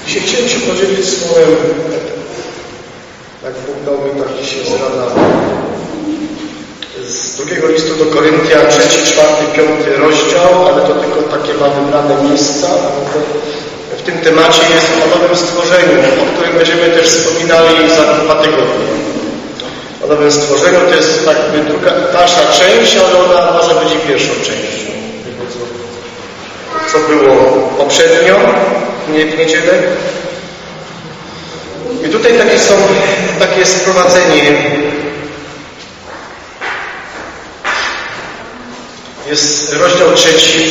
Dzisiaj chciałem się podzielić słowem, jak Bóg dał mi tak dzisiaj z rana, z drugiego listu do Koryntian, 3, 4, 5 rozdział, ale to tylko takie ma wybrane miejsca. W tym temacie jest o nowym stworzeniu, o którym będziemy też wspominali za 2 tygodnie. O nowym stworzeniu to jest jakby dalsza część, ale ona może być i pierwszą częścią tego, co było poprzednio, w niedzielę. I tutaj takie jest wprowadzenie. Jest rozdział 3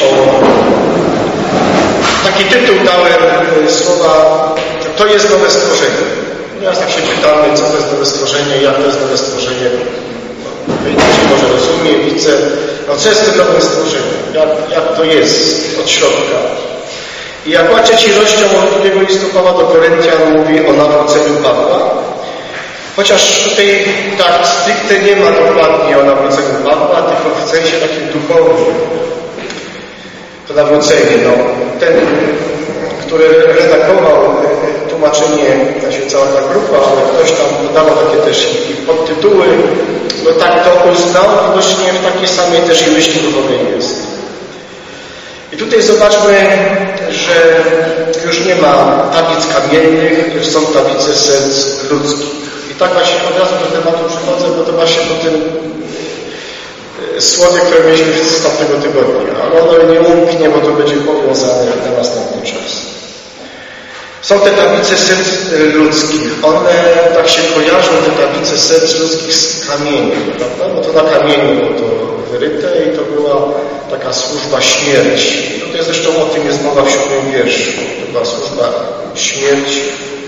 taki tytuł dałem słowa, to jest nowe stworzenie. Teraz tak się pytamy, co to jest nowe stworzenie, jak to jest nowe stworzenie. Inaczej może rozumie, widzę, co jest tym nowym stworzeniem, jak to jest od środka. I jak 3 rozdział drugiego listu Pawła do Koryntian mówi o nawróceniu Pawła, chociaż tutaj tak stricte nie ma dokładnie o nawróceniu Pawła, tylko w sensie takim duchowym. To nawrócenie, ten, który redagował tłumaczenie, cała ta grupa, ale ktoś tam dodawał takie też podtytuły, tak to uznał, widocznie w takiej samej też i myśli duchowej jest. I tutaj zobaczmy, że już nie ma tablic kamiennych, już są tablice serc ludzkich. I tak właśnie od razu do tematu przychodzę, bo to właśnie po tym słowie, które mieliśmy z tamtego tygodnia. Ale ono nie umknie, bo to będzie powiązane na następny czas. Są te tablice serc ludzkich. One tak się kojarzą, te tablice serc ludzkich z kamieniem, prawda? Bo to na kamieniu było to wyryte i to była taka służba śmierci. Tutaj zresztą o tym jest mowa w 7 wierszu. To była służba śmierci.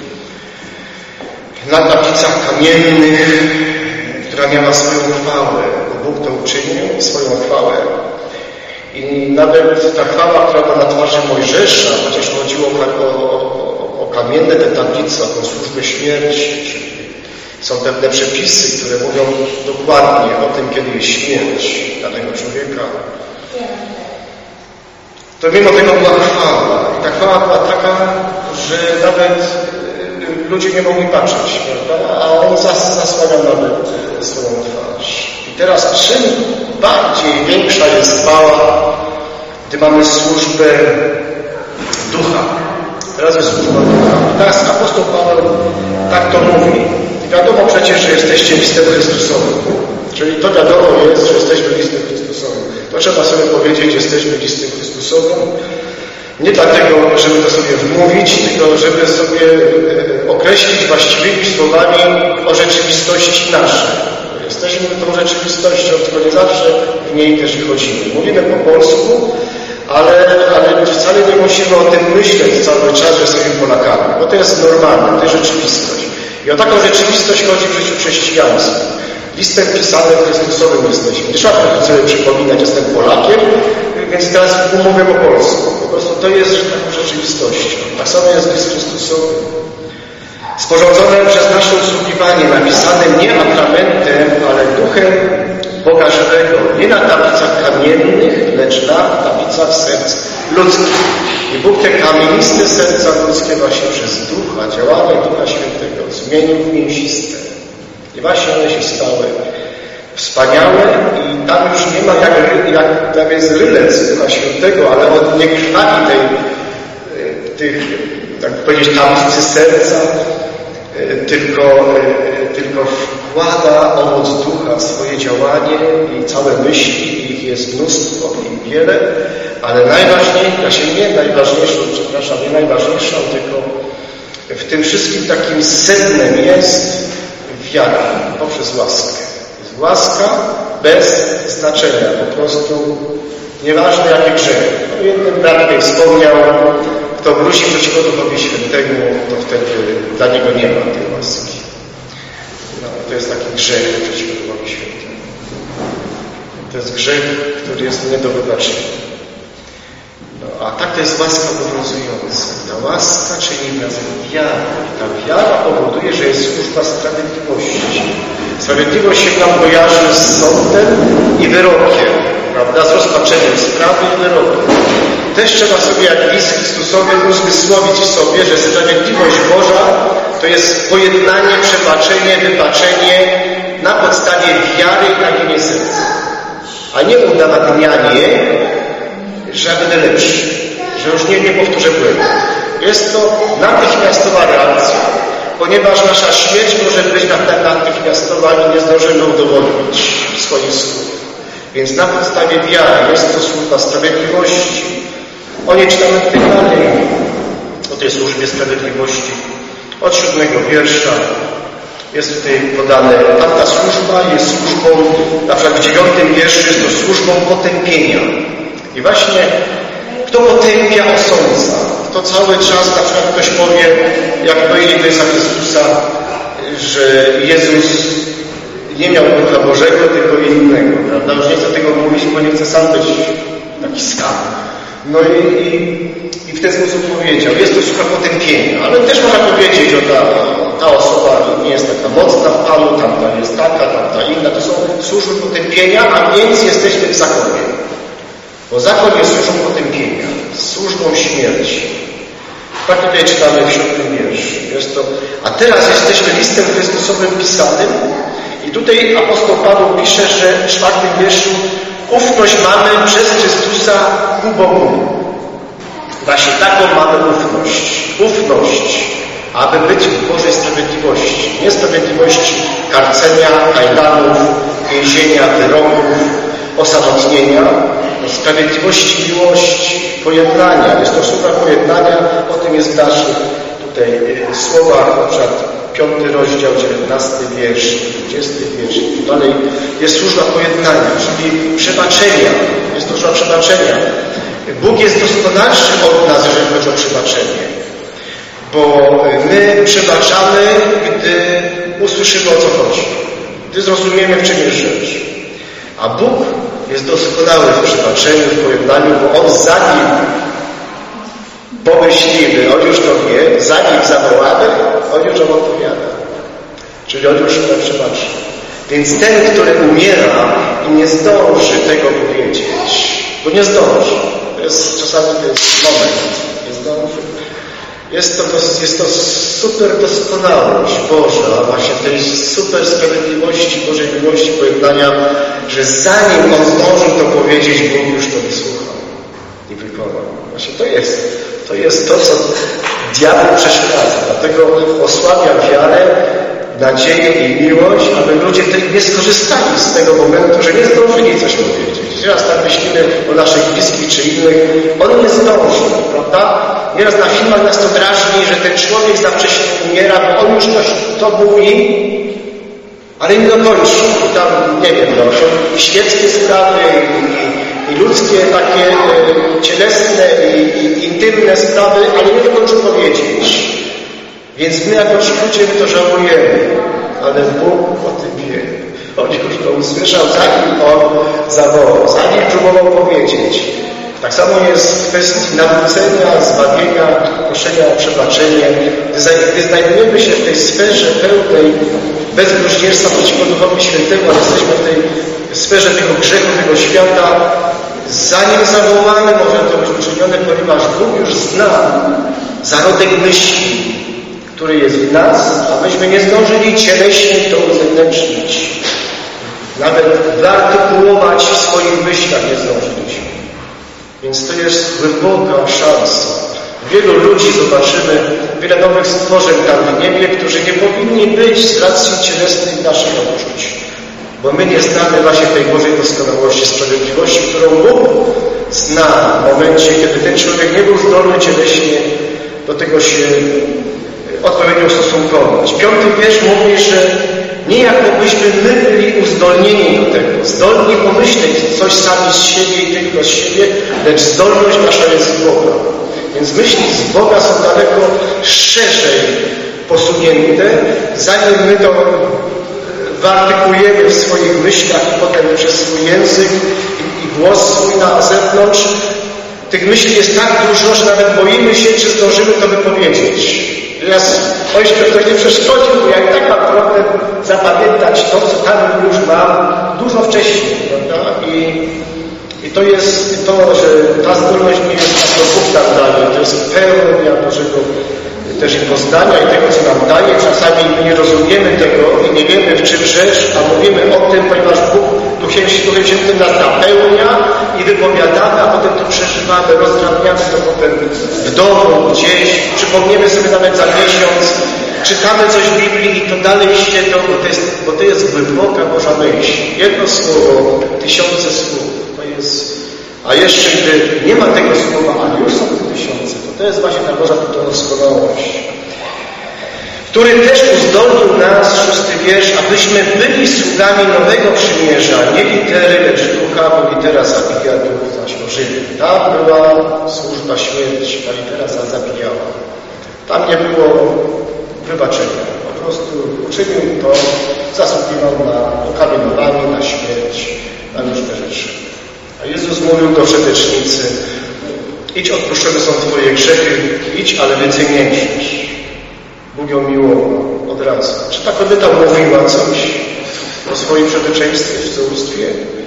Na tablicach kamiennych, która miała swoją chwałę, bo Bóg to uczynił, swoją chwałę. I nawet ta chwała, która była na twarzy Mojżesza, chociaż chodziło o kamienne te tablice, o tą służbę śmierci, czyli są pewne przepisy, które mówią dokładnie o tym, kiedy jest śmierć danego człowieka. To mimo tego była chwała. I ta chwała była taka, że nawet ludzie nie mogli patrzeć, prawda? A on zasłaniał nawet swoją twarz. I teraz czym bardziej większa jest chwała, gdy mamy służbę ducha. Teraz jest służba ducha. I teraz apostoł Paweł tak to mówi. I wiadomo przecież, że jesteście listem Chrystusowym. Czyli to wiadomo jest, że jesteśmy listem Chrystusowym. To trzeba sobie powiedzieć, że jesteśmy listem Chrystusowym. Nie dlatego, żeby to sobie wmówić, tylko żeby sobie określić właściwymi słowami o rzeczywistości naszej. Jesteśmy tą rzeczywistością, tylko nie zawsze w niej też chodzimy. Mówimy po polsku, ale wcale nie musimy o tym myśleć cały czas, że jesteśmy Polakami, bo to jest normalne, to jest rzeczywistość. I o taką rzeczywistość chodzi w życiu chrześcijańskim. Listem pisanym Chrystusowym jesteśmy. Nie trzeba sobie przypominać, jestem Polakiem, więc teraz mówię po polsku. Po prostu to jest taką rzeczywistością. Tak samo jest list Chrystusowy. Sporządzone przez nasze usługiwanie, napisanym nie atramentem, ale duchem Boga żywego. Nie na tablicach kamiennych, lecz na tablicach serc ludzkich. I Bóg te kamieniste serca ludzkie właśnie przez Ducha, działanie Ducha Świętego zmienił w mięsiste. I właśnie one się stały wspaniałe i tam już nie ma jak tam jest rylec Ducha Świętego, ale on nie krwawi tych, tak powiedzieć, tablicy serca, tylko wkłada owoc Ducha w swoje działanie i całe myśli, ich jest mnóstwo i wiele, ale nie najważniejszą, tylko w tym wszystkim takim sednem jest wiara poprzez łaskę. Jest łaska bez znaczenia, po prostu nieważne jakie grzechy. Jeden brat tutaj wspomniał, kto wróci przeciwko Duchowi Świętemu, to wtedy dla niego nie ma tej łaski. To jest taki grzech przeciwko Duchowi Świętemu. To jest grzech, który jest nie do wybaczenia. A tak to jest łaska obowiązująca. Ta łaska czyni nas wiarę. Ta wiara powoduje, że jest służba sprawiedliwości. Sprawiedliwość się nam kojarzy z sądem i wyrokiem, prawda? Z rozpatrzeniem sprawy i wyrokiem. też trzeba sobie jak list Chrystusowy uzmysłowić w sobie, że sprawiedliwość Boża to jest pojednanie, przebaczenie, wybaczenie na podstawie wiary i nagienie serca. A nie udowadnianie, że ja będę lepszy, że już nie powtórzę błędu. Jest to natychmiastowa reakcja, ponieważ nasza śmierć może być natychmiastowa i nie zdążymy udowodnić swoich słów. Więc na podstawie wiary jest to służba sprawiedliwości. O niej czytamy tutaj dalej, o tej służbie sprawiedliwości. Od 7 wiersza jest tutaj podane, a ta służba jest służbą, na przykład w 9 wierszu jest to służbą potępienia. I właśnie kto potępia, osądza. Kto cały czas, na przykład ktoś powie, jak powiedzieli do Jezusa Chrystusa, że Jezus nie miał Ducha Bożego, tylko innego, prawda? Już nie chcę tego mówić, bo nie chcę sam być taki skam. No i w ten sposób powiedział, jest to służba potępienia, ale też można powiedzieć, że ta osoba nie jest taka mocna w Panu, tamta jest taka, tamta inna. To są służby potępienia, a więc jesteśmy w zakonie. Bo zakon jest służbą potępienia, służbą śmierci. Tak tutaj czytamy w 7 wierszu. A teraz jesteśmy listem Chrystusowym pisanym i tutaj apostoł Paweł pisze, że w 4 wierszu ufność mamy przez Chrystusa ku Bogu. Właśnie taką mamy ufność, aby być w Bożej sprawiedliwości. Nie sprawiedliwości karcenia, kajdanów, więzienia, wyroków, osamotnienia, sprawiedliwości miłości, pojednania. Jest to służba pojednania, o tym jest w dalszych tutaj słowach, na przykład 5 rozdział, 19 wiersz, 20 wiersz. Dalej jest służba pojednania, czyli przebaczenia. Jest to służba przebaczenia. Bóg jest doskonalszy od nas, jeżeli chodzi o przebaczenie. Bo my przebaczamy, gdy usłyszymy, o co chodzi. Gdy zrozumiemy, w czym jest rzecz. A Bóg jest doskonały w przebaczeniu, w pojednaniu, bo On zanim pomyślimy, On już to wie, zanim zawołamy, On już nam odpowiada. Czyli On już nam przebaczy. Więc ten, który umiera i nie zdąży tego powiedzieć, bo nie zdąży. Czasami to jest moment, nie zdąży. Jest to super doskonałość Boża, właśnie tej super sprawiedliwości, Bożej miłości, pojednania, że zanim On zdążył to powiedzieć, Bóg już to wysłuchał i wykonał. Właśnie to jest to, co diabeł przeszkadza. Dlatego osłabia wiarę, nadzieję i miłość, aby ludzie nie skorzystali z tego momentu, że nie zdążyli coś powiedzieć. Teraz tak myślimy o naszych bliskich czy innych, on nie zdąży, prawda? Nieraz na filmach nas to drażni, że ten człowiek za wcześnie umiera, bo on już coś to mówi, ale nie dokończy. I tam, nie wiem, i świeckie sprawy, i ludzkie takie cielesne i intymne sprawy, ale nie dokończy powiedzieć. Więc my jako ci ludzie to żałujemy, ale Bóg o tym wie. On już to usłyszał, zanim On zawołał, zanim próbował powiedzieć. Tak samo jest w kwestii nawrócenia, zbawienia, proszenia o przebaczenie. Gdy znajdujemy się w tej sferze pełnej bezbluźnierstwa przeciwko Duchowi Świętemu, a jesteśmy w tej sferze tego grzechu, tego świata, zanim zawołamy, może to być uczynione, ponieważ Bóg już zna zarodek myśli, który jest w nas, a myśmy nie zdążyli cieleśnie to uzewnętrznić. Nawet wyartykułować w swoich myślach nie zdążyliśmy. Więc to jest głęboka szansa. Wielu ludzi zobaczymy, wiele nowych stworzeń tam w niebie, którzy nie powinni być z racji cielesnych naszych odczuć. Bo my nie znamy właśnie tej Bożej doskonałości, sprawiedliwości, którą Bóg zna w momencie, kiedy ten człowiek nie był zdolny cieleśnie do tego się odpowiednio ustosunkować. 5 wiersz mówi, że niejako byśmy my byli uzdolnieni do tego, zdolni pomyśleć coś sami z siebie i tylko z siebie, lecz zdolność nasza jest z Boga. Więc myśli z Boga są daleko szerzej posunięte, zanim my to wyartykujemy w swoich myślach i potem przez swój język i głos swój na zewnątrz. Tych myśli jest tak dużo, że nawet boimy się, czy zdążymy to wypowiedzieć. Teraz Ojciec to nie przeszkodził, bo ja i tak mam problem zapamiętać to, co tam już mam dużo wcześniej, prawda? I I to jest to, że ta zdolność nie jest tak, to Bóg nam daje, to jest pełnia Bożego też i poznania i tego, co nam daje. Czasami my nie rozumiemy tego i nie wiemy, w czym rzecz, a mówimy o tym, ponieważ Bóg Duchem Świętym nas napełnia i wypowiadamy, a potem to przeżywamy, rozdrabniamy to potem w domu, gdzieś, przypomniemy sobie nawet za miesiąc, czytamy coś w Biblii i to dalej świetło, bo to jest głęboka Boża myśl. Jedno słowo, tysiące słów. To jest... A jeszcze gdy nie ma tego słowa, a już są tysiące, to jest właśnie ta Boża doskonałość, który też uzdolnił nas, 6 wiersz, abyśmy byli sługami nowego przymierza, nie litery, lecz ducha, bo litera zabija, duch zaś ożywi. Tam była służba śmierci, a litera zabijała. Tam nie było wybaczenia. Po prostu uczynił to, zasługiwał na okamienowanie, na śmierć, na różne rzeczy. A Jezus mówił do wszetecznicy: idź, odpuszczone są Twoje grzechy, idź, ale więcej nie grzesz. Bóg ją miłował od razu. Czy ta kobieta mówiła coś o swoim przeteczeństwie w cudzołóstwie?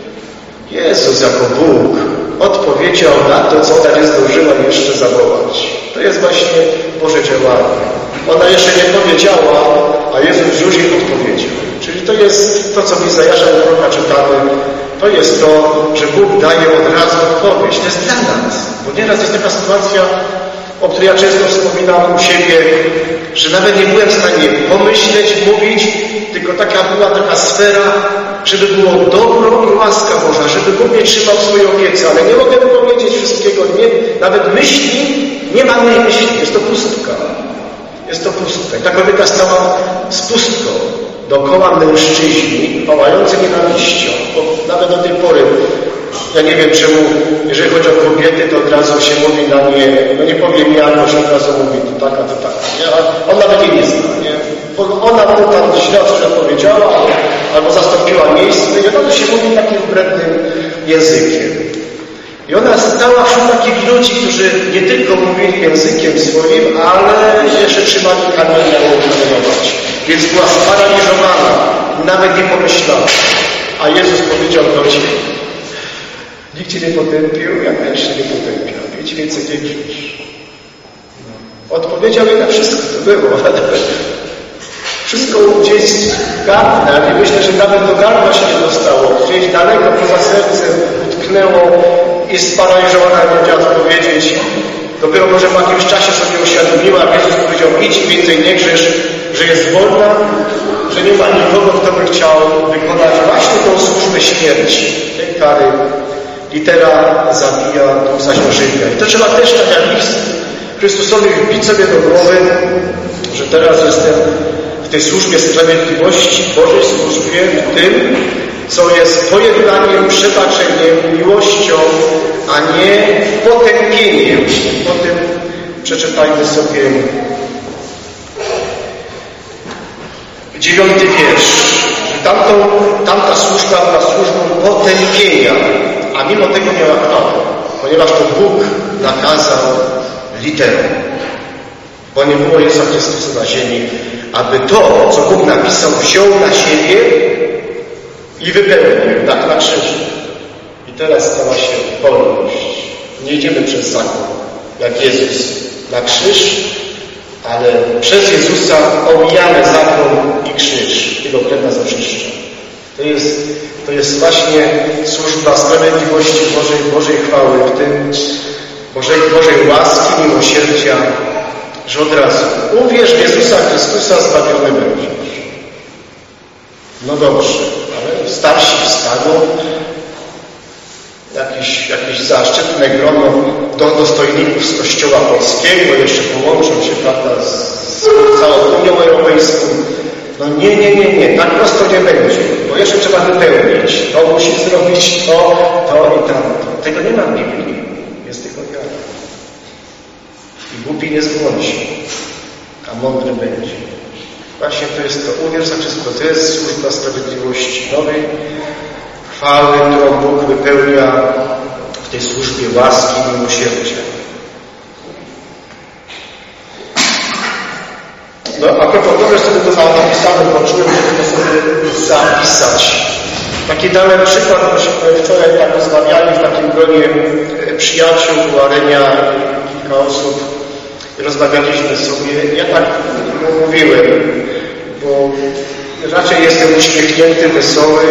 Jezus jako Bóg odpowiedział na to, co ona nie zdążyła jeszcze zawołać. To jest właśnie Boże działanie. Ona jeszcze nie powiedziała, a Jezus już jej odpowiedział. Czyli to jest to, co w Izajasza proroka czytamy. To jest to, że Bóg daje od razu odpowiedź. To jest dla nas. Bo nieraz jest taka sytuacja, o której ja często wspominam u siebie, że nawet nie byłem w stanie pomyśleć, mówić, tylko była taka sfera, żeby było dobro i łaska Boża, żeby Bóg mnie trzymał w swojej opiece, ale nie mogę powiedzieć wszystkiego, nawet myśli, nie mam myśli, jest to pustka. Jest to pustka. I ta kobieta stała z pustką. Dookoła mężczyźni, pałający nienawiścią. Bo nawet do tej pory, ja nie wiem czemu, jeżeli chodzi o kobiety, to od razu się mówi na nie, no nie powiem jak, bo się od razu mówi, to taka. Nie? A on nawet jej nie zna, nie? Bo ona mu tam źle coś odpowiedziała, albo zastąpiła miejsce i od razu się mówi takim wrednym językiem. I ona stała wśród takich ludzi, którzy nie tylko mówili językiem swoim, ale jeszcze trzymali kamienia ukamienować. Więc była sparaliżowana, nawet nie pomyślała. A Jezus powiedział do niej: nikt Cię nie potępił, ja też się nie potępiam. Idź więcej nie grzesz. Odpowiedział jej na wszystko, to było. Wszystko gdzieś gardle, ale myślę, że nawet do gardła się nie dostało. Gdzieś daleko poza sercem utknęło i sparaliżowana nie wiedziała co powiedzieć. Dopiero może po jakimś czasie sobie uświadomiła, Jezus powiedział: idź i więcej nie grzesz, że jest wolna, że nie ma nikogo, kto by chciał wykonać właśnie tą służbę śmierci, tej kary. Litera zabija, duch zaś ożywia. I to trzeba też tak jak list Chrystusowi wbić sobie do głowy, że teraz jestem w tej służbie sprawiedliwości, Bożej służbie, w tym, co jest pojednaniem, przebaczeniem, miłością, a nie potępieniem. Potem przeczytajmy sobie 9 wiersz. Tamta służba była służbą potępienia, a mimo tego miała chwałę, ponieważ to Bóg nakazał literą. Bo nie było Jezusa Chrystusa na ziemi, aby to, co Bóg napisał, wziął na siebie i wypełnił, tak na krzyżu. I teraz stała się wolność. Nie idziemy przez zakon, jak Jezus na krzyż, ale przez Jezusa omijamy zakon i krzyż. Jego krew nas oczyszcza. To jest właśnie służba sprawiedliwości Bożej chwały, w tym Bożej łaski, miłosierdzia, że od razu uwierz w Jezusa Chrystusa, zbawiony będziesz. No dobrze, ale starsi wstaną, jakieś zaszczytne grono dostojników z Kościoła Polskiego jeszcze połączą się, prawda, z całą Unią Europejską. No nie, tak prosto nie będzie, bo jeszcze trzeba wypełnić. To musi zrobić to i tamto. Tego nie ma w Biblii. Jest tylko wiara. I głupi nie zbłądzi, a mądry będzie. Właśnie to jest to. Uwierz za wszystko. To jest służba sprawiedliwości nowej chwały, którą Bóg wypełnia w tej służbie łaski i miłosierdzia. No, a propos, sobie to napisałem, bo czułem, żeby to sobie zapisać. Taki dany przykład, myśmy wczoraj tak rozmawiali w takim gronie przyjaciół, Arenia, kilka osób, rozmawialiśmy sobie. Ja tak mówiłem, bo raczej jestem uśmiechnięty, wesoły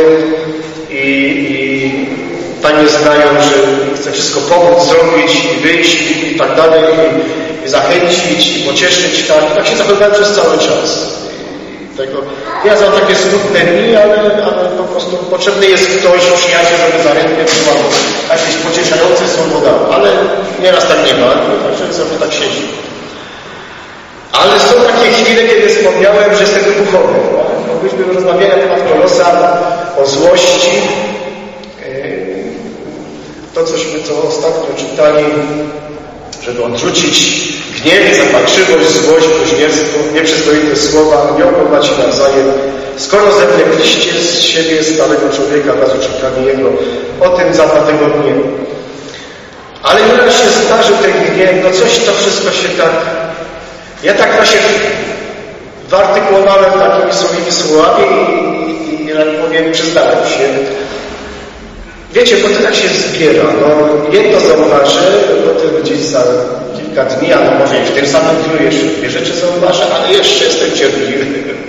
i Panie znają, że chcę wszystko pomóc, zrobić i wyjść i tak dalej, i zachęcić, i pocieszyć, tak się zachowywałem przez cały czas. Ja znam takie smutne dni, ale po prostu potrzebny jest ktoś, przyjaciel, żeby zachętnie trzymał jakieś pocieszające słowo, ale nieraz tak nie ma, także sobie tak siedzi. Ale są takie chwile, kiedy wspomniałem, że jestem duchowy. Mogliśmy rozmawiać na temat Kolosa, o złości. To, co ostatnio czytali, żeby odrzucić gniew, zapalczywość, złość, bluźnierstwo, nieprzyzwoite słowa, nie okłamać się nawzajem. Skoro zewnętrzliście z siebie starego człowieka wraz z uczynkami jego, o tym za 2 tygodnie. Ale nieraz się zdarzył ten gniew, coś to wszystko się tak... Ja tak właśnie wyartykułowałem takimi swoimi słowami i jak powiem, przyznałem się. Wiecie, potem tak się zbiera. Jedno zauważy, potem gdzieś za kilka dni, albo może i w tym samym dniu jeszcze 2 rzeczy zauważę, ale jeszcze jestem cierpliwy.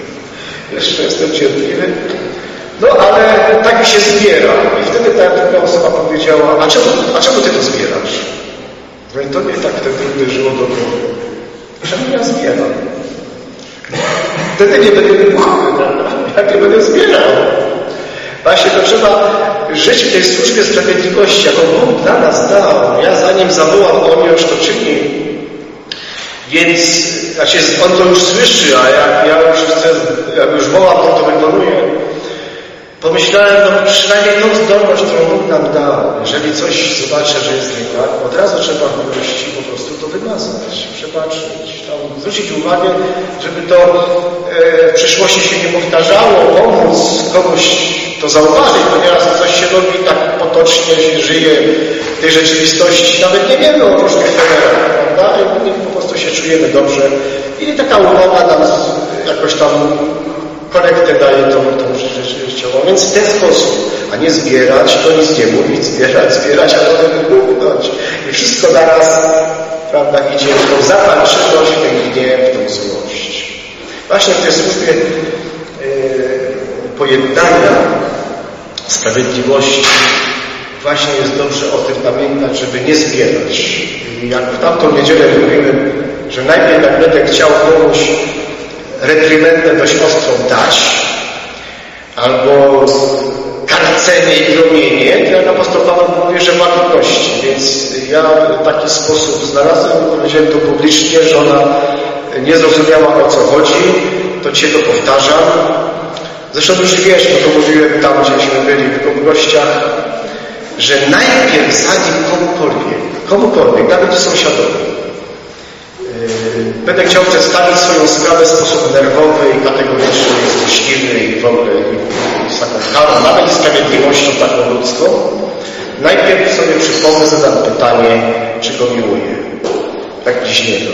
Ale tak mi się zbiera. I wtedy ta druga osoba powiedziała, a czemu ty to zbierasz? No i to mnie tak wtedy uderzyło do głowy. Czemu ja zbieram? Wtedy nie będę duchowy, jak nie będę zbierał. Właśnie to trzeba żyć w tej służbie sprawiedliwości, jaką Bóg dla nas dał. Ja zanim zawołam, On już to czyni. Więc On to już słyszy, a jak już wołam, to wykonuję. Pomyślałem, przynajmniej tą zdolność, którą Bóg nam dał. Jeżeli coś zobaczę, że jest nie tak, od razu trzeba w miłości po prostu to wymazać, przebaczyć, zwrócić uwagę, żeby to w przyszłości się nie powtarzało, pomóc komuś to zauważyć, bo nieraz coś się robi tak potocznie, się żyje w tej rzeczywistości. Nawet nie wiemy o różnych fenerach, prawda? I po prostu się czujemy dobrze. I taka umowa nam jakoś tam korektę daje tą rzeczywistościową. Więc w ten sposób, a nie zbierać, to nic nie mówić, zbierać, a potem wybuchnąć. I wszystko naraz, prawda, idzie w tą zapalczywość, w ten gniew, w tą złość. Właśnie w tej służbie pojednania, sprawiedliwości, właśnie jest dobrze o tym pamiętać, żeby nie zbierać. I jak w tamtą niedzielę mówiłem, że najpierw jak będę chciał komuś reprymendę dość ostrą dać, albo karcenie i gromienie, to jak apostoł Paweł mówi, że ma trudności. Więc ja taki sposób znalazłem, powiedziałem to publicznie, że ona nie zrozumiała, o co chodzi, to Cię to powtarzam. Zresztą już wiesz, bo to mówiłem tam, gdzieśmy byli w gościach, że najpierw zanim komukolwiek, nawet sąsiadowi, będę chciał przedstawić swoją sprawę w sposób nerwowy i kategoryczny, i złośliwy i w ogóle z taką karą, nawet sprawiedliwością taką ludzką. Najpierw sobie przypomnę, zadam pytanie, czy go miłuję. Tak bliźniego.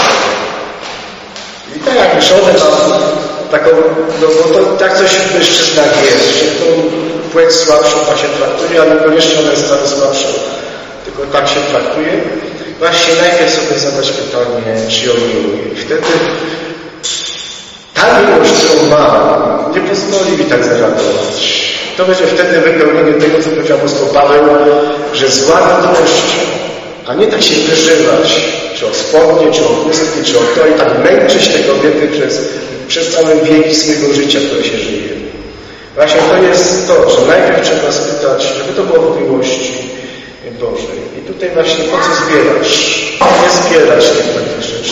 I tak jak żonę mam taką, bo to tak coś w mężczyznach jest, że tą płeć słabszą tak się traktuje, ale niekoniecznie ona jest wcale słabsza, tylko tak się traktuje. Właśnie najpierw sobie zadać pytanie, czy ją miłuję. I wtedy ta miłość, którą mam, nie pozwoli mi tak zareagować. To będzie wtedy wypełnienie tego, co powiedział apostoł Paweł, że zła miłością, a nie tak się wyżywać, czy o spodnie, czy o chustki, czy o to i tak męczyć te kobiety przez całe wieki swojego życia, które się żyje. Właśnie to jest to, że najpierw trzeba spytać, żeby to było w miłości Bożej. I tutaj właśnie po co zbierać? Nie zbierać tych rzeczy.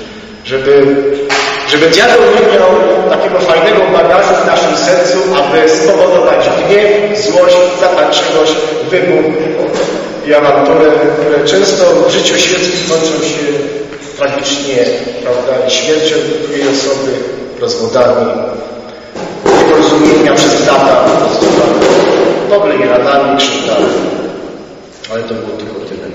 Żeby diabeł nie miał takiego fajnego bagażu w naszym sercu, aby spowodować gniew, złość, zapalczywość, wybuch i awanturę, które często w życiu świeckim kończą się tragicznie, prawda, i śmiercią drugiej osoby, rozwodami, nieporozumienia przez lata, w ogóle i ranami, krzywdami. Ale to było tylko tyle.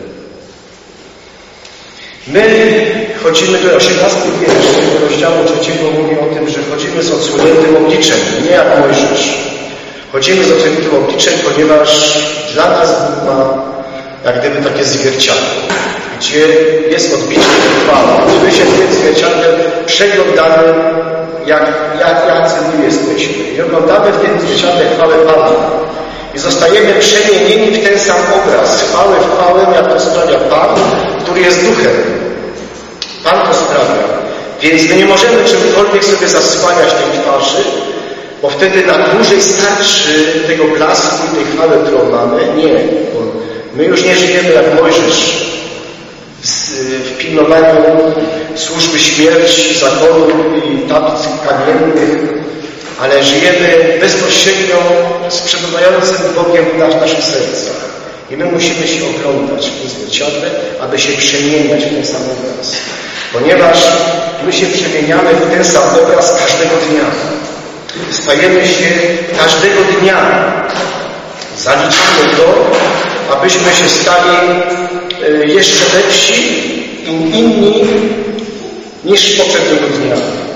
My chodzimy do 18 wiersz rozdziału 3 mówi o tym, że chodzimy z odsłoniętym obliczem, nie jak Mojżesz. Chodzimy z oczywistym obliczem, ponieważ dla nas Bóg ma jak gdyby takie zwierciadło, gdzie jest odbicie chwały. My się w tym zwierciadle przeglądamy, jacy my jesteśmy. I oglądamy w tym zwierciadle chwałę Pana. I zostajemy przemienieni w ten sam obraz. Chwałę w chwałę, jak to sprawia Pan, który jest duchem. Pan to sprawia. Więc my nie możemy czymkolwiek sobie zasłaniać tej twarzy, bo wtedy na dłużej starczy tego blasku i tej chwały, którą mamy. Nie. Bo my już nie żyjemy jak Mojżesz w pilnowaniu służby śmierci, zakonu i tablic kamiennych, ale żyjemy bezpośrednio z przebywającym Bogiem w naszych sercach. I my musimy się oglądać w tym zwierciadle, aby się przemieniać w ten sam obraz. Ponieważ my się przemieniamy w ten sam obraz każdego dnia. Stajemy się każdego dnia. Zaliczamy to, abyśmy się stali jeszcze lepsi i inni niż poprzedniego dnia.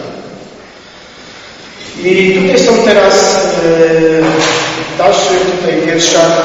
I tutaj są teraz w dalszych tutaj wierszach,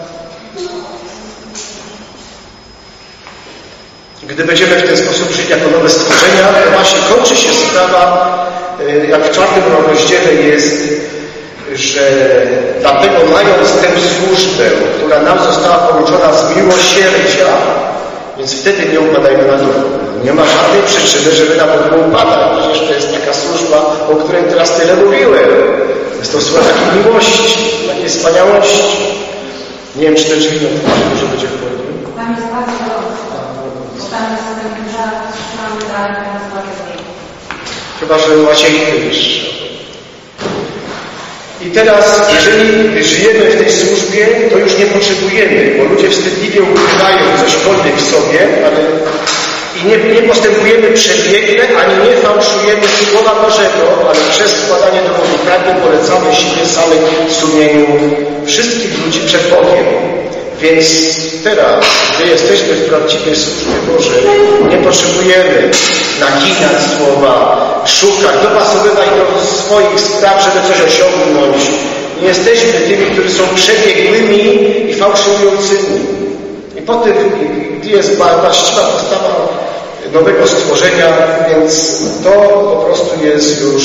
gdy będziemy w ten sposób żyć jako nowe stworzenia, to właśnie kończy się sprawa, jak w 4 rozdziale jest, że dlatego mając tę służbę, która nam została połączona z miłosierdzia, więc wtedy nie upadajmy na duchu. Nie ma żadnej przyczyny, żeby na duchu upadać. Przecież to jest taka służba, o której teraz tyle mówiłem. Jest to służba takiej miłości, takiej wspaniałości. Nie wiem, czy te drzwi może będzie wchodził. Tam jest bardzo gorąco, bo tam jest duża szklana na chyba że Macieńkę jeszcze. I teraz, jeżeli żyjemy w tej służbie, to już nie potrzebujemy, bo ludzie wstydliwie ukrywają cośkolwiek w sobie, ale i nie postępujemy przebiegle, ani nie fałszujemy Słowa Bożego, ale przez składanie dowodów prawdy polecamy siebie samych w sumieniu wszystkich ludzi przed Bogiem. Więc teraz, gdy jesteśmy w prawdziwej służbie Bożej, nie potrzebujemy naginać słowa, szukać, dopasowywać do swoich spraw, żeby coś osiągnąć. Nie jesteśmy tymi, którzy są przebiegłymi i fałszującymi. I potem, gdy jest właściwa postawa nowego stworzenia, więc to po prostu jest już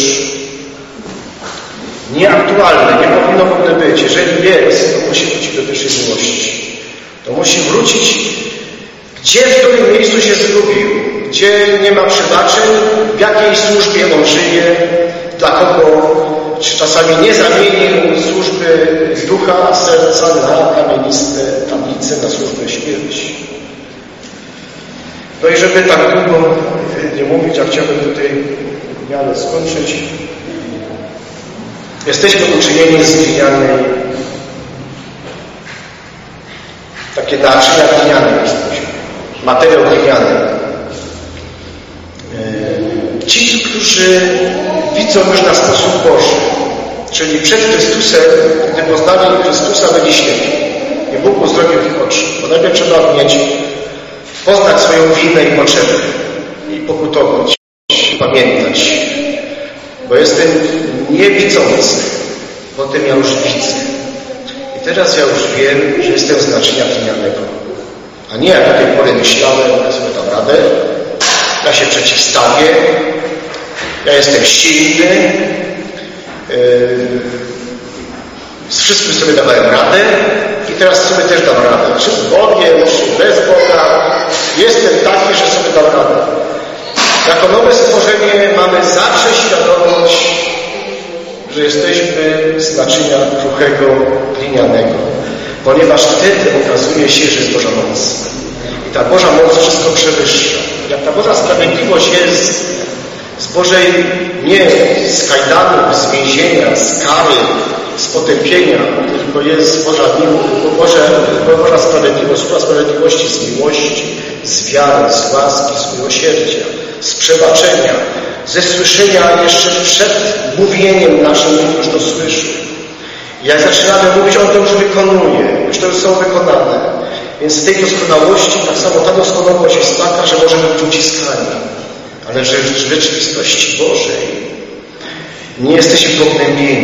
nieaktualne, nie powinno w ogóle być. Jeżeli jest, to musi wrócić do pierwszej miłości. To musi wrócić, gdzie, w którym miejscu się zgubił, gdzie nie ma przebaczeń, w jakiej służbie on żyje, dla kogo, czy czasami nie zamienił służby ducha, serca na kamieniste tablice, na służbę śmierci. No i żeby tak długo nie mówić, a chciałbym tutaj w miarę skończyć. Jesteśmy uczynieni z glinianej, takie naczynia gliniane jesteśmy, materiał gliniany. Ci, którzy widzą już na sposób Boży, czyli przed Chrystusem, gdy poznali Chrystusa, byli ślepi. I Bóg uzdrowił ich oczy. Bo najpierw trzeba poznać swoją winę i potrzebę i pokutować, pamiętać. Bo jestem niewidzący, potem ja już widzę. I teraz ja już wiem, że jestem z naczynia glinianego. A nie jak do tej pory myślałem, ja sobie dam radę, ja się przeciwstawię, ja jestem silny, z wszystkim sobie dawałem radę i teraz sobie też dam radę. Czy z Bogiem, czy bez Boga. Jestem taki, że sobie dam radę. Jako nowe stworzenie mamy zawsze świadomość, że jesteśmy z naczynia kruchego, glinianego. Ponieważ wtedy okazuje się, że jest Boża moc. I ta Boża moc wszystko przewyższa. Jak ta Boża sprawiedliwość jest z Bożej, nie z kajdanów, z więzienia, z kary, z potępienia, tylko jest Boża sprawiedliwość, Słowa sprawiedliwości z miłości, z wiary, z łaski, z miłosierdzia, z przebaczenia, ze słyszenia jeszcze przed mówieniem naszym już to słyszy. Jak zaczynamy mówić, on to już wykonuje, już to już są wykonane. Więc z tej doskonałości, tak samo ta doskonałość jest taka, że możemy być uciskani. Ale że w rzeczywistości Bożej nie jesteśmy pognębieni.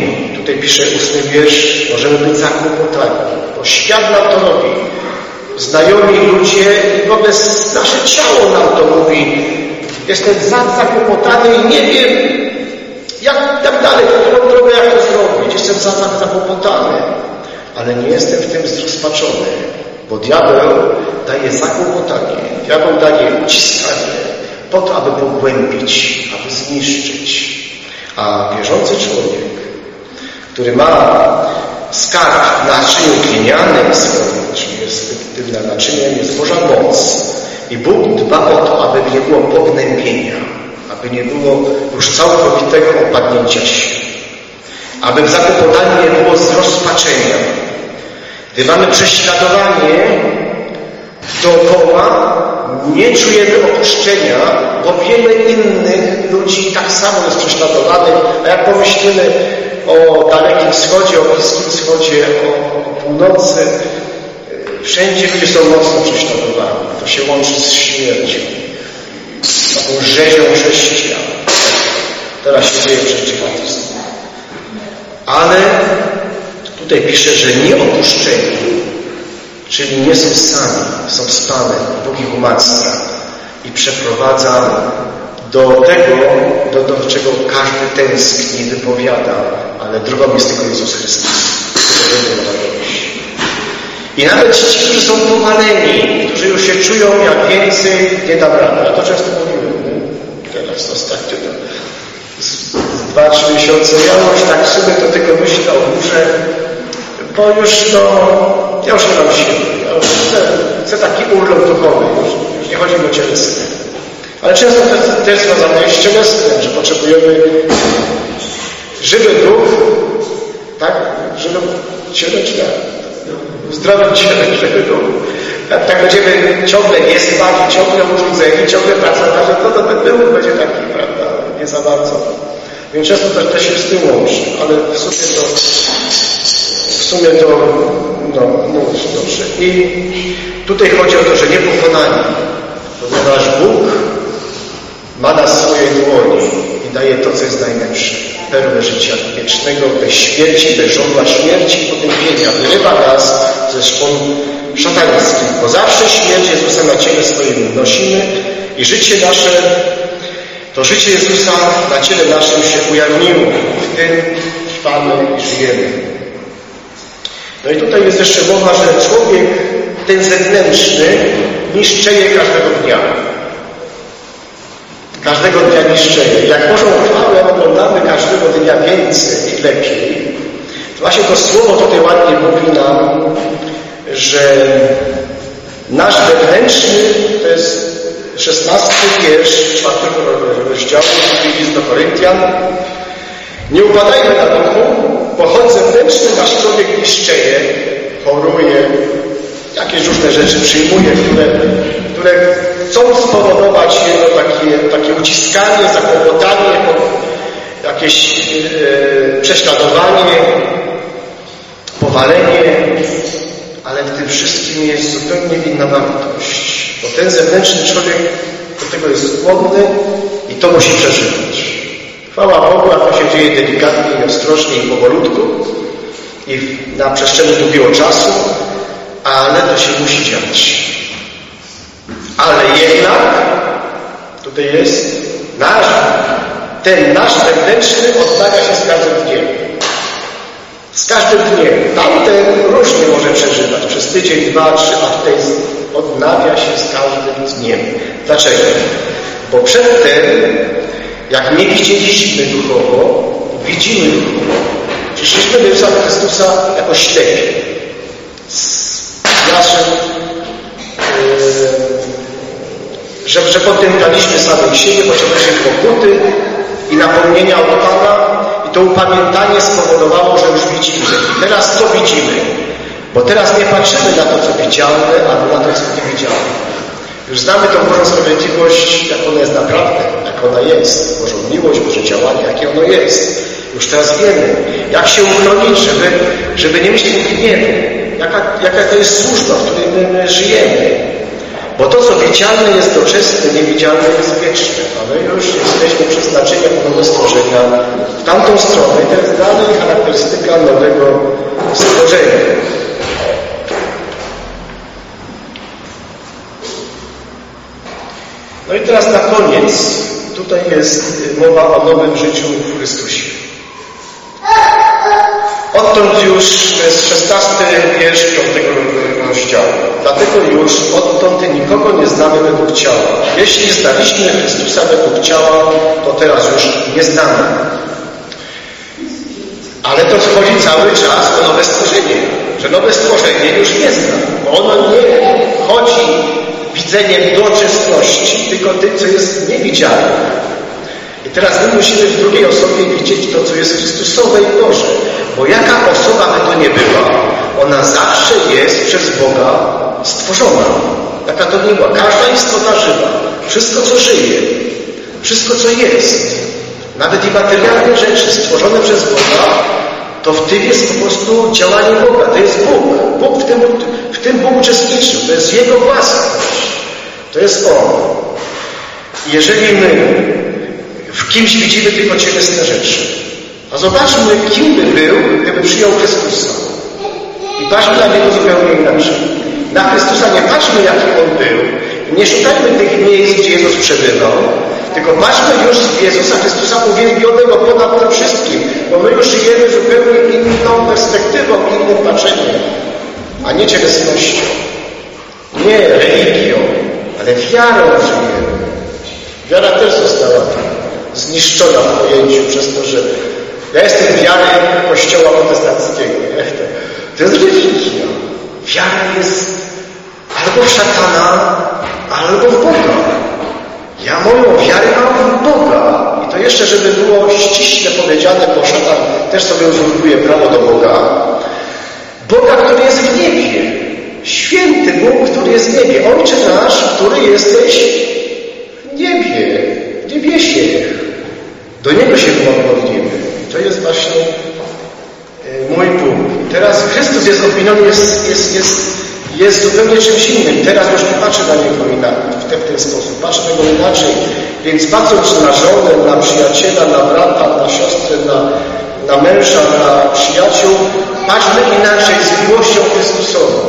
tutaj pisze 8 wiersz, możemy być zakłopotani, bo świat nam to robi. Znajomi ludzie i w ogóle nasze ciało nam to mówi. Jestem zakłopotany i nie wiem, jak dalej, którą drogę, jak to zrobić. Jestem zakłopotany, ale nie jestem w tym zrozpaczony, bo diabeł daje zakłopotanie, diabeł daje uciskanie po to, aby pogłębić, aby zniszczyć. A wierzący człowiek, który ma skarb w naczyniu glinianym swoim, czyli tym naczyniem jest Boża moc. I Bóg dba o to, aby nie było pognębienia, aby nie było już całkowitego opadnięcia się, aby w zakłopotaniu nie było zrozpaczenia. Gdy mamy prześladowanie dookoła, nie czujemy opuszczenia, bo wiele innych ludzi tak samo jest prześladowanych, a jak pomyślimy o Dalekim Wschodzie, o Bliskim Wschodzie, o północy, wszędzie ludzie są mocno prześladowani. To się łączy z śmiercią, taką rzezią chrześcijan. Teraz się dzieje przed dżihadystą. Ale tutaj pisze, że nie opuszczeni, czyli nie są sami, są z Panem, Bóg ich umacnia i przeprowadza do tego, do czego każdy tęskni, wypowiada, ale drogą jest tylko Jezus Chrystus. I nawet ci, którzy są powaleni, którzy już się czują, jak więcej nie dam rady. Ja to często mówiłem, nie? Teraz ostatnio, 2-3 miesiące, ja już tak w sumie to tylko myślę o górze, bo już ja już nie mam siły. Ja już chcę taki urlop duchowy, już nie chodzi o cielesny. Ale często to też związane jest z cielesnym, że potrzebujemy żywy duch, tak? Żywy ciele, czy tak? W zdrowym ciele, żywy duch. Tak będziemy ciągle nie spać, ciągle urodzeni, ciągle pracować, to ten duch będzie taki, prawda? Nie za bardzo. Więc często to się z tym łączy, ale w sumie to no dobrze. I tutaj chodzi o to, że nie pokonani, ponieważ Bóg ma na swojej dłoni i daje to, co jest najlepsze. Perłę życia wiecznego, bez śmierci, bez żądła śmierci i potępienia. Wyrywa nas ze szpon szatańskich, bo zawsze śmierć Jezusa na ciele swoim nosimy i życie nasze, to życie Jezusa na ciele naszym się ujawniło. W tym trwamy i żyjemy. No i tutaj jest jeszcze mowa, że człowiek ten zewnętrzny niszczeje każdego dnia. Każdego dnia niszczeje. Jak Bożą chwałę oglądamy każdego dnia więcej i lepiej, to właśnie to słowo tutaj ładnie mówi nam, że nasz wewnętrzny, to jest 16 wiersz 4 rozdziału list do Koryntian. Nie upadajmy na duchu, bo choć zewnętrzny nasz człowiek niszczeje, choruje, jakieś różne rzeczy przyjmuje, które chcą spowodować jego takie uciskanie, zakłopotanie, jakieś prześladowanie, powalenie, ale w tym wszystkim jest zupełnie inna wartość. Bo ten zewnętrzny człowiek do tego jest skłonny i to musi przeżywać. Chwała Bogu, a to się dzieje delikatnie i ostrożnie i powolutku i na przestrzeni długiego czasu, ale to się musi dziać. Ale jednak tutaj jest ten nasz wewnętrzny odnawia się z każdym dniem. Z każdym dniem. Tamten różnie może przeżywać. Przez tydzień, 2, 3, a tutaj odnawia się z każdym dniem. Dlaczego? Bo przedtem, jak nie widzieliśmy duchowo, widzimy duchowo. Przyszliśmy do Jezusa Chrystusa jako ślepi. Z naszym że potępialiśmy samych siebie, potrzebowaliśmy pokuty i napomnienia od Pana i to upamiętanie spowodowało, że już widzimy. I teraz co widzimy? Bo teraz nie patrzymy na to, co widzialne, ale na to, co niewidzialne. Już znamy tą Bożą sprawiedliwość, jak ona jest naprawdę, jak ona jest. Bożą miłość, Boże działanie, jakie ono jest. Już teraz wiemy, jak się uchronić, żeby nie myśleć o gniewu. Jaka to jest służba, w której my żyjemy. Bo to, co widzialne, jest doczesne, niewidzialne jest wieczne. A my już jesteśmy przeznaczeni jako nowe stworzenia w tamtą stronę. I to jest dalej charakterystyka nowego stworzenia. No i teraz na koniec, tutaj jest mowa o nowym życiu w Chrystusie. Odtąd już, to jest 16 wiersz 5 rozdziału. Dlatego już odtąd nikogo nie znamy według ciała. Jeśli znaliśmy Chrystusa według ciała, to teraz już nie znamy. Ale to chodzi cały czas o nowe stworzenie. Że nowe stworzenie już nie zna. Bo ono nie chodzi widzeniem doczesności, tylko tym, co jest niewidzialne. I teraz my musimy w drugiej osobie widzieć to, co jest Chrystusowe i Boże. Bo jaka osoba by to nie była, ona zawsze jest przez Boga stworzona. Jaka to nie była. Każda istota żywa. Wszystko, co żyje. Wszystko, co jest. Nawet i materialne rzeczy stworzone przez Boga, to w tym jest po prostu działanie Boga. To jest Bóg. Bóg w tym Bóg uczestniczył. To jest Jego własność. To jest On. Jeżeli my w kimś widzimy tylko cielesne rzeczy, a zobaczmy, kim by był, gdyby przyjął Chrystusa. I patrzmy na Niego zupełnie inaczej. Na Chrystusa nie patrzmy, jaki On był. Nie szukajmy tych miejsc, gdzie Jezus przebywał, tylko patrzmy już w Jezusa Chrystusa uwielbionego ponad tym wszystkim, bo my już żyjemy zupełnie inną perspektywą, innym patrzeniem, a nie cielesnością, nie religią, ale wiarą żyjemy. Wiara też została zniszczona w pojęciu przez to, że ja jestem wiary Kościoła protestanckiego. To jest religia. Wiara jest albo w szatana, albo w Boga. Ja moją wiarę mam w Boga. I to jeszcze, żeby było ściśle powiedziane, bo szatan też sobie uzurpuje prawo do Boga. Boga, który jest w niebie. Święty Bóg, który jest w niebie. Ojcze nasz, który jesteś w niebie, w niebiesie. Do Niego się modlimy. To jest właśnie mój Bóg. Teraz Chrystus jest opiniony, jest zupełnie czymś innym. Teraz już nie patrzę na Niego w ten sposób. Patrzę na Niego inaczej. Więc patrząc na żonę, na przyjaciela, na brata, na siostrę, na męża, na przyjaciół, patrzmy inaczej, z miłością Chrystusową.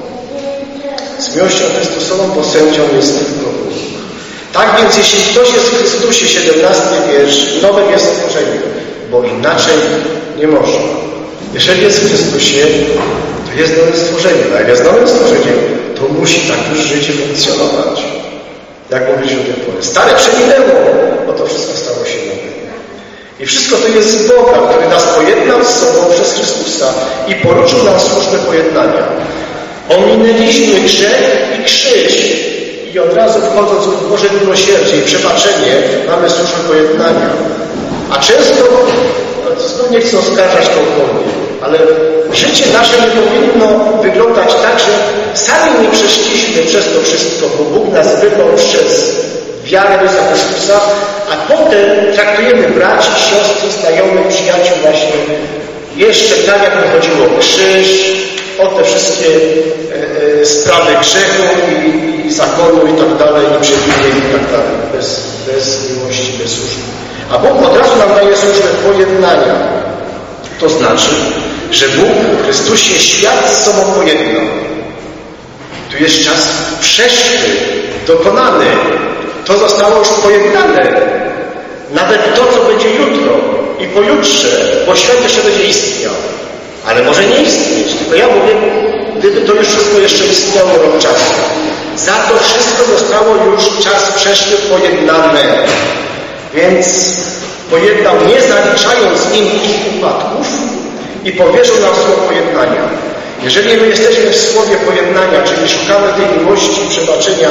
Z miłością Chrystusową, bo sędzią jest tylko Bóg. Tak więc jeśli ktoś jest w Chrystusie, 17 wiersz, nowym jest stworzeniem, bo inaczej nie może. Jeżeli jest w Chrystusie, to jest nowym stworzeniem. A jak jest nowym stworzeniem, to musi tak już żyć i funkcjonować. Jak mówiliśmy do tej pory. Stare przeminęło, bo to wszystko stało się nowym. I wszystko to jest z Boga, który nas pojednał z sobą przez Chrystusa i poruszył nam służbę pojednania. Ominęliśmy grzech i krzyż. I od razu wchodząc w Boże miłosierdzie i przebaczenie, mamy służbę pojednania. A często, znów nie chcę oskarżać kogokolwiek, ale życie nasze nie powinno wyglądać tak, że sami nie przeszliśmy przez to wszystko, bo Bóg nas wybrał przez wiarę w Jezusa Chrystusa, a potem traktujemy braci, siostry, znajomych, przyjaciół właśnie jeszcze tak, jak wychodziło krzyż, o te wszystkie sprawy grzechu i zakonu i tak dalej, i przewinień i tak dalej, bez miłości, bez służby. A Bóg od razu nam daje służbę pojednania. To znaczy, że Bóg w Chrystusie świat z sobą pojednał. Tu jest czas przeszły, dokonany. To zostało już pojednane. Nawet to, co będzie jutro i pojutrze, bo świat jeszcze będzie istniał. Ale może nie istnieć. Tylko ja mówię, gdyby to już wszystko jeszcze istniało rok czasu. Za to wszystko zostało już czas przeszły pojednane. Więc pojednał, nie zaliczając im ich upadków i powierzył nam słowo pojednania. Jeżeli my jesteśmy w słowie pojednania, czyli szukamy tej miłości i przebaczenia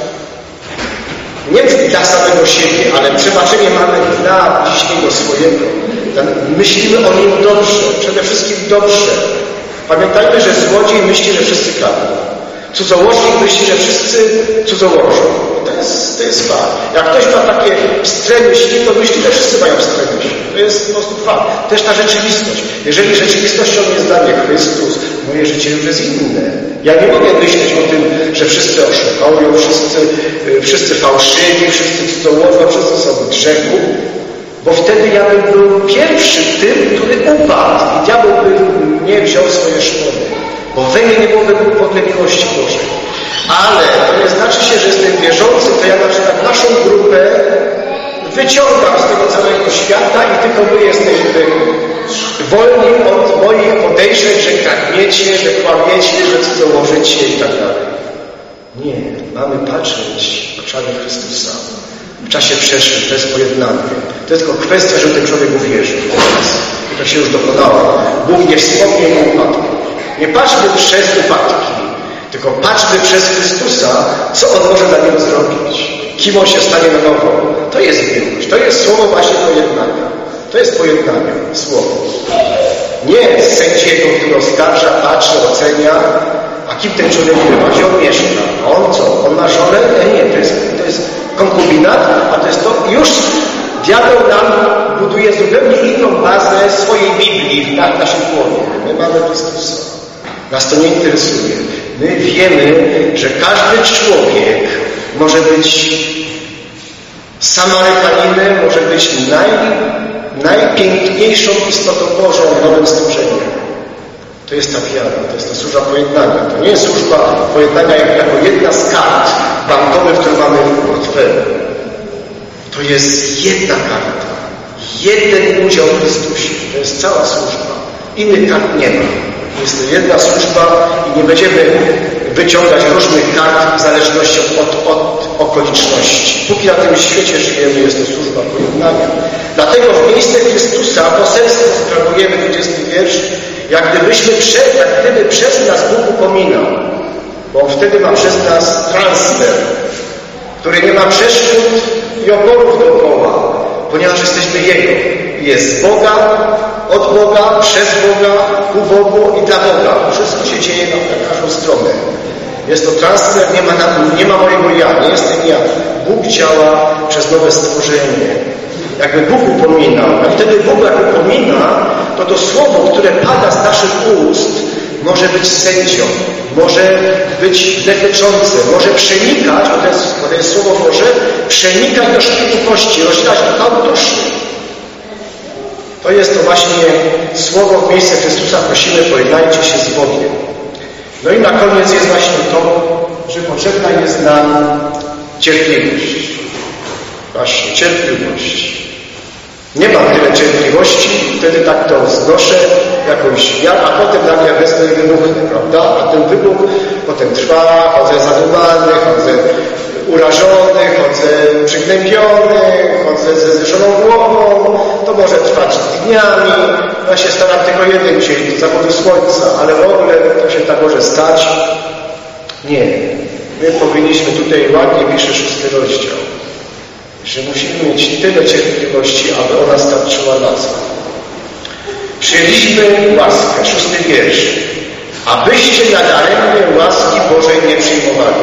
nie dla samego siebie, ale przebaczenie mamy dla bliźniego swojego. Myślimy o nim dobrze, przede wszystkim dobrze. Pamiętajmy, że złodziej myśli, że wszyscy kradną. Cudzołożnik myśli, że wszyscy cudzołożą. To jest fakt. Jak ktoś ma takie pstre myśli, to myśli, że wszyscy mają pstre myśli. To To jest po prostu fakt. Też ta rzeczywistość. Jeżeli rzeczywistością jest dla mnie Chrystus, moje życie już jest inne. Ja nie mogę myśleć o tym, że wszyscy oszukują, wszyscy fałszywi, wszyscy cudzołótwo, wszyscy są w grzechu, bo wtedy ja bym był pierwszy tym, który upadł i diabeł by mnie wziął swoje szkody, bo we mnie nie byłoby potem miłości Bożej. Ale to nie znaczy się, że jestem wierzący, to ja na przykład naszą grupę wyciągam z tego całego świata i tylko wy jesteśmy wolni od moich podejrzeń, że kradniecie, że kłamiecie, że cudzołożycie i tak dalej. Nie, mamy patrzeć oczami Chrystusa. W czasie przeszłym, to jest pojednanie. To jest tylko kwestia, żeby ten człowiek uwierzył. I to się już dokonało. Bóg nie wspomnie mu upadku. Nie patrzmy przez upadki, tylko patrzmy przez Chrystusa, co On może dla niego zrobić. Kim On się stanie na nowo. To jest miłość. To jest słowo właśnie pojednania. To jest pojednanie. Słowo. Nie sędziego, który oskarża, patrzy, ocenia, a kim ten człowiek bywa? Gdzie on mieszka? A on co? On ma żonę? Nie, to jest konkubinat, a to jest to. Już diabeł nam buduje zupełnie inną bazę swojej Biblii w naszym głowie. My mamy Chrystusa. Nas to nie interesuje. My wiemy, że każdy człowiek może być Samarytaninem, może być najpiękniejszą istotą Bożą w nowym stworzeniu. To jest ta wiara, to jest ta służba pojednania. To nie jest służba pojednania jako jedna z kart bankowych, które mamy w portfelu. To jest jedna karta. Jeden udział w Chrystusie. To jest cała służba. Innych kart nie ma. Jest to jedna służba i nie będziemy wyciągać różnych kart w zależności od okoliczności. Póki na tym świecie żyjemy, jest to służba pojednania. Dlatego w miejsce Chrystusa poselstwo sprawujemy, 20 wiersz, jak gdyby przez nas Bóg upominał, bo On wtedy ma przez nas transfer, który nie ma przeszkód i oporów dookoła, ponieważ jesteśmy Jego. Jest z Boga, od Boga, przez Boga, ku Bogu i dla Boga. Wszystko się dzieje na każdą stronę. Jest to transfer, nie ma mojego ja, nie jestem ja. Bóg działa przez nowe stworzenie. Jakby Bóg upominał, a wtedy Bóg jak upomina, to słowo, które pada z naszych ust, może być sędzią, może być leczyczące, może przenikać, bo to jest Słowo Boże, przenikać do szpiku kości, rozdzielać do duszy. To jest to właśnie słowo w miejsce Chrystusa. Prosimy, pojednajcie się z Bogiem. No i na koniec jest właśnie to, że potrzebna jest nam cierpliwość. Właśnie, cierpliwość. Nie mam tyle cierpliwości, wtedy tak to znoszę jakąś wiarę, a potem nagle wezmę i wybuchnę, prawda? A ten wybuch potem trwa, chodzę zadumany, chodzę urażony, chodzę przygnębiony, chodzę ze zwyżoną głową, to może trwać dniami. Ja się staram tylko jeden dzień do zachodu słońca, ale w ogóle to się tak może stać. Nie. My powinniśmy, tutaj ładnie pisze 6 rozdział, że musimy mieć tyle cierpliwości, aby ona starczyła na co. Przyjęliśmy łaskę, 6 wiersz, abyście nadaremnie łaski Bożej nie przyjmowali.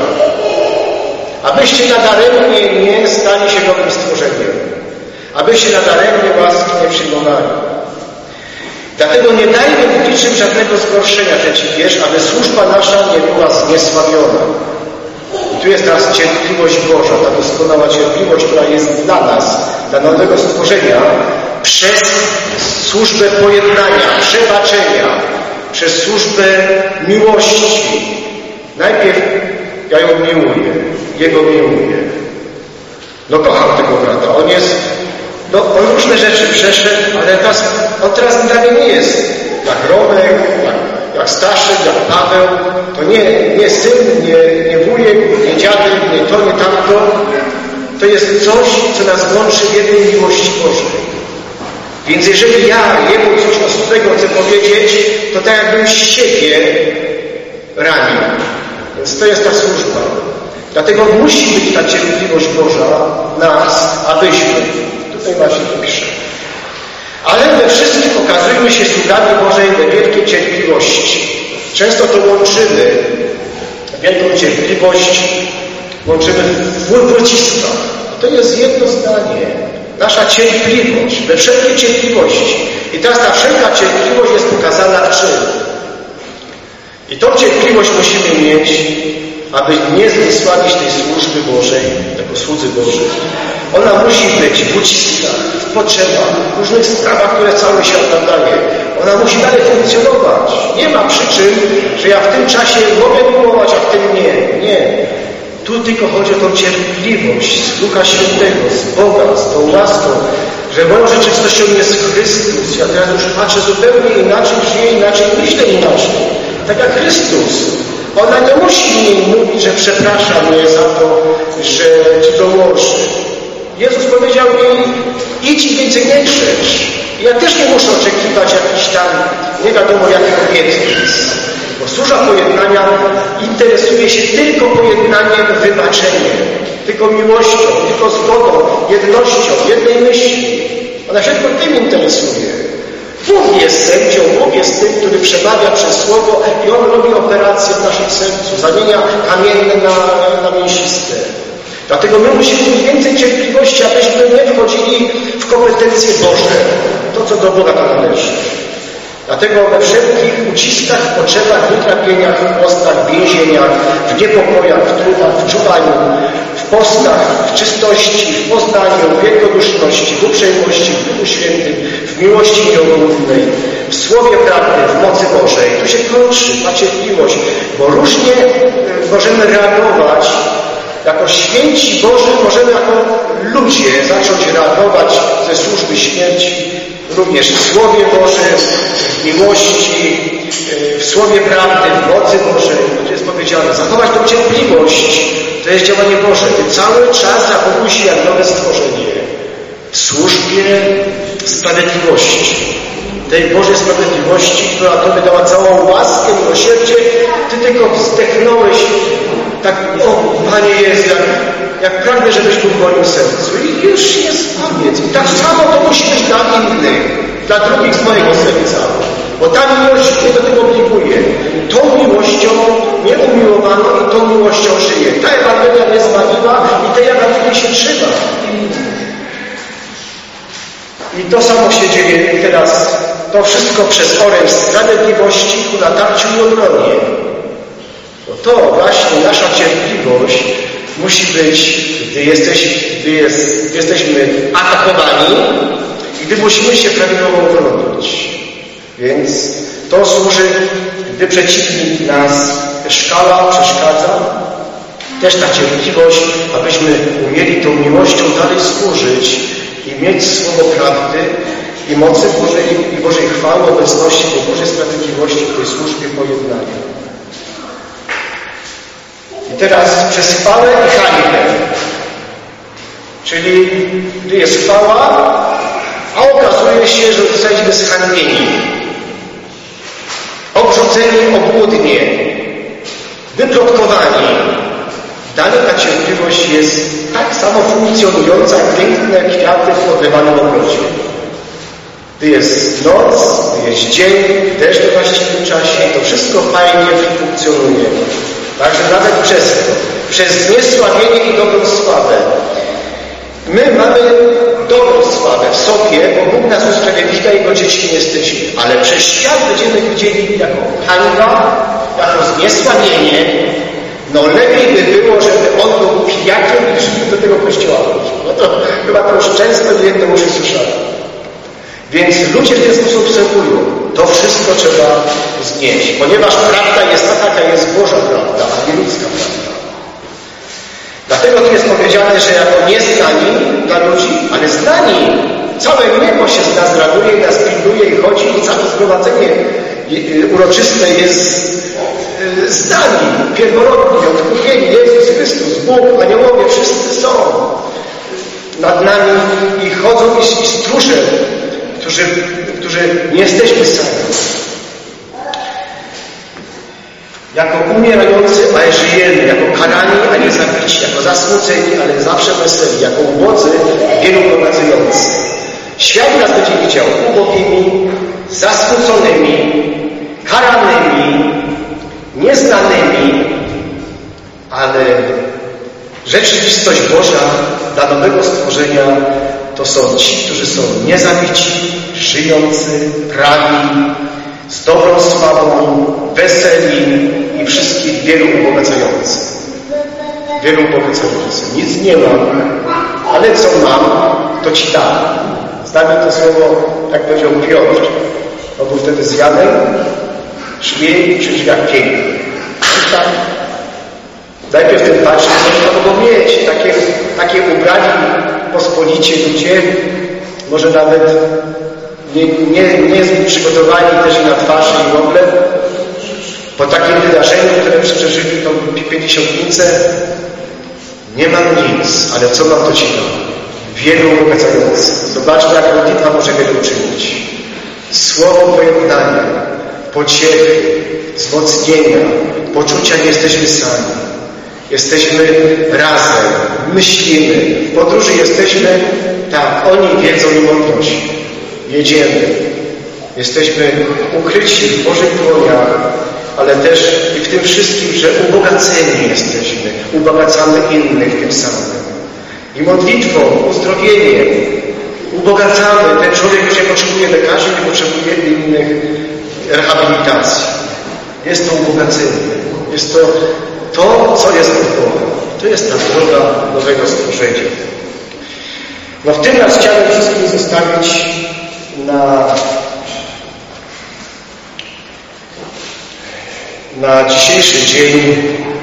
Abyście nadaremnie nie stali się nowym stworzeniem. Abyście nadaremnie łaski nie przyjmowali. Dlatego nie dajmy w niczym żadnego zgorszenia, trzeci wiersz, aby służba nasza nie była zniesławiona. I tu jest teraz cierpliwość Boża, ta doskonała cierpliwość, która jest dla nas, dla nowego stworzenia, przez służbę pojednania, przebaczenia, przez służbę miłości. Najpierw ja ją miłuję, Jego miłuję. No kocham tego brata, on różne rzeczy przeszedł, ale on teraz dla mnie nie jest jak Romek, jak Staszek, jak Paweł. To nie syn, nie wujek, nie dziadek, nie to, nie tamto. To jest coś, co nas łączy w jednej miłości Bożej. Więc jeżeli ja jemu coś ostrego chcę powiedzieć, to tak jakbym siebie ranił. Więc to jest ta służba. Dlatego musi być ta cierpliwość Boża nas, abyśmy. Tutaj właśnie to pisze. Ale we wszystkim okazujmy się sługami Bożej we wielkiej cierpliwości. Często to łączymy, wielką cierpliwość łączymy w uściskach. To jest jedno zdanie. Nasza cierpliwość, we wszelkiej cierpliwości. I teraz ta wszelka cierpliwość jest pokazana w czym? I tą cierpliwość musimy mieć, aby nie zniesławić tej służby Bożej, jako słudzy Bożej. Ona musi być w uciskach, w potrzebach, w różnych sprawach, które cały świat nam daje. Ona musi dalej funkcjonować. Nie ma przyczyn, że ja w tym czasie mogę miłować, a w tym nie. Nie. Tu tylko chodzi o tą cierpliwość z Ducha Świętego, z Boga, z tą łaską, że moją rzeczywistością jest Chrystus. Ja teraz już patrzę zupełnie inaczej, żyję inaczej, myślę inaczej. Tak jak Chrystus. Ona nie musi mi mówić, że przeprasza mnie za to, że ci dołoży. Jezus powiedział jej, idź i więcej nie grzesz. Ja też nie muszę oczekiwać jakichś tam nie wiadomo jakich obietnic. Bo służba pojednania interesuje się tylko pojednaniem, wybaczeniem, tylko miłością, tylko zgodą, jednością, jednej myśli. Ona się tylko tym interesuje. Bóg jest sędzią, Bóg jest tym, który przemawia przez Słowo i On robi operację w naszym sercu, zamienia kamienne na mięsiste. Dlatego my musimy mieć więcej cierpliwości, abyśmy nie wchodzili w kompetencje Boże, to co do Boga należy. Dlatego we wszelkich uciskach, potrzebach, wytrapieniach, w postach, w więzieniach, w niepokojach, w trudach, w czuwaniu, w postach, w czystości, w poznaniu, w wielkoduszności, w uprzejmości, w Duchu Świętym, w miłości nieomównej, w Słowie prawdy, w mocy Bożej. Tu się kończy ta cierpliwość, bo różnie możemy reagować. Jako święci Boży możemy jako ludzie zacząć reagować ze służby śmierci, również w Słowie Bożym, w miłości, w Słowie prawdy, w mocy Bożej. Tu jest powiedziane, zachować tą cierpliwość, to jest działanie Boże. Ty cały czas zachowuj się jak nowe stworzenie w służbie sprawiedliwości. Tej Bożej sprawiedliwości, która Tobie dała całą łaskę, miłosierdzie, Ty tylko zdechnąłeś tak, o Panie Jezu, jak pragnę, żebyś był w moim sercu. I już jest koniec. I tak samo to musi być dla innych, dla drugich z mojego serca. Bo ta miłość mnie do tego obliguje. Tą miłością mnie umiłowano i tą miłością żyję. Ta Ewangelia mnie zbawiła i tej Ewangelii się trzyma. I to samo się dzieje teraz. To wszystko przez oręż sprawiedliwości ku natarciu i obronie. Bo to właśnie nasza cierpliwość musi być, gdy jesteśmy atakowani i gdy musimy się prawidłowo obronić. Więc to służy, gdy przeciwnik nas szkala, przeszkadza. Też ta cierpliwość, abyśmy umieli tą miłością dalej służyć i mieć słowo prawdy i mocy Bożej i Bożej chwały, obecności, tej Bożej sprawiedliwości w tej służbie pojednania. I teraz przez chwałę i hańbę. Czyli gdy jest chwała, a okazuje się, że jesteśmy zhańbieni, obrzuceni obłudnie, wyplotkowani. Dalej ta cierpliwość jest tak samo funkcjonująca jak piękne kwiaty w podlewanym ogrodzie. Gdy jest noc, gdy jest dzień, deszcz we właściwym czasie, to wszystko fajnie funkcjonuje. Także nawet przez to, przez niesławienie i dobrą sławę. My mamy dobrą sławę w sobie, bo Bóg nas usprawiedliwia i Jego dziećmi jesteśmy. Ale przez świat będziemy widzieli jako hańba, jako zniesławienie. No lepiej by było, żeby on był pijakiem i żeby do tego kościoła chodził. No to chyba to już często nie jedno uszy słyszałem. Więc ludzie w ten sposób obserwują. To wszystko trzeba znieść, ponieważ prawda jest taka, jaka jest Boża prawda, a nie ludzka prawda. Dlatego tu jest powiedziane, że jako nieznani dla ludzi, ale znani. Całe niebo się z nas raduje i nas pilnuje i chodzi i całe zgromadzenie uroczyste jest z nami, pierworodni, odkupieni, Jezus Chrystus, Bóg, aniołowie, wszyscy są nad nami i chodzą i stróże, którzy nie jesteśmy sami. Jako umierający, ale żyjemy, jako karani, a nie zabici, jako zasmuceni, ale zawsze weseli, jako ubodzy, wielu prowadzący. Świat nas będzie widział ubogimi, zasmuconymi, karanymi, nieznanymi, ale rzeczywistość Boża dla nowego stworzenia to są ci, którzy są niezabici, żyjący, prawi, z dobrą sławą, weseli i wszystkich wielu ubogacający. Wielu ubogacający. Nic nie mam, ale co mam, to ci dam. Znamy to słowo, jak powiedział Piotr. On był wtedy z Janem, szli przy drzwiach pięknych. I tak najpierw ten patrzy, co można mogą mieć. Takie ubrani pospolicie ludzie, może nawet nie przygotowani też i na twarzy i w ogóle. Po takim wydarzeniu, które przeżyli tą pięćdziesiątnicę, nie mam nic, ale co mam, to ci dam. Wielu ubogacających. Zobaczmy, jak modlitwa może wiele uczynić. Słowo pojednania, pociechy, wzmocnienia, poczucia, nie jesteśmy sami. Jesteśmy razem, myślimy. W podróży jesteśmy, tak, oni wiedzą i mądrość. Jedziemy. Jesteśmy ukryci w Bożych dłoniach, ale też i w tym wszystkim, że ubogaceni jesteśmy. Ubogacamy innych tym samym. I modlitwą, uzdrowieniem ubogacamy. Ten człowiek już nie potrzebuje lekarzy, nie potrzebuje innych rehabilitacji. Jest to ubogacenie. Jest to, co jest od Boga. To jest ta droga nowego stworzenia. No w tym nas chciałem wszystkich zostawić na dzisiejszy dzień.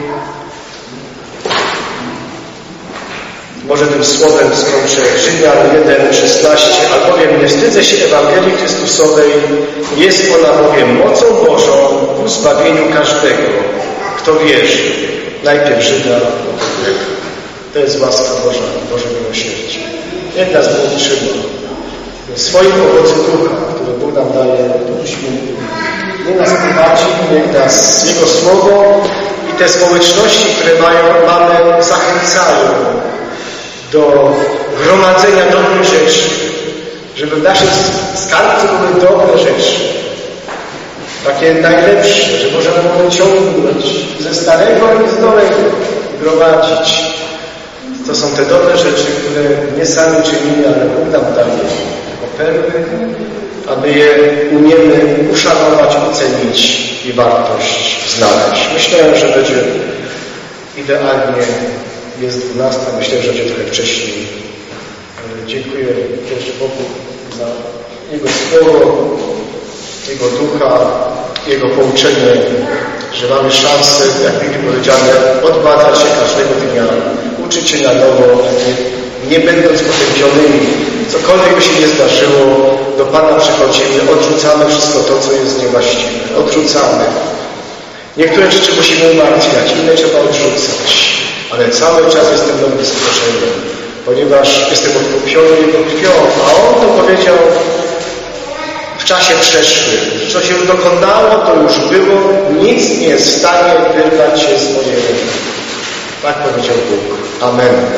Może tym słowem skończę. Rzymian 1:16. Albowiem nie wstydzę się Ewangelii Chrystusowej, jest ona bowiem mocą Bożą ku zbawieniu każdego, kto wierzy. Najpierw Żyda, potem Greka. To jest łaska Boża, Boże miłosierdzie. Niech nas Bóg trzyma. W swoim owocu ducha, który Bóg nam daje, Duchu Święty. Niech nas prowadzi, niech nas Jego Słowo i te społeczności, które mamy, zachęcają do gromadzenia dobrych rzeczy, żeby w naszym skarbcu były dobre rzeczy, takie najlepsze, że możemy ciągnąć ze starego i z nowego gromadzić. To są te dobre rzeczy, które nie sami czynimy, ale Bóg nam daje jako perły, a my je umiemy uszanować, ocenić i wartość znaleźć. Myślę, że będzie idealnie. Jest 12, myślę, że będzie trochę wcześniej. Dziękuję też Bogu za Jego Słowo, Jego Ducha, Jego pouczenie, że mamy szansę, jak Biblii powiedziane, odbadać się każdego dnia, uczyć się na nowo, nie będąc potępionymi. Cokolwiek by się nie zdarzyło, do Pana przychodzimy, odrzucamy wszystko to, co jest niewłaściwe. Odrzucamy. Niektóre rzeczy musimy umartwiać, inne trzeba odrzucać. Ale cały czas jestem nowym stworzeniem, ponieważ jestem odkupiony Jego krwią, a On to powiedział w czasie przeszłym. Co się już dokonało, to już było, nic nie jest w stanie wyrwać się z mojej ręki. Tak powiedział Bóg. Amen.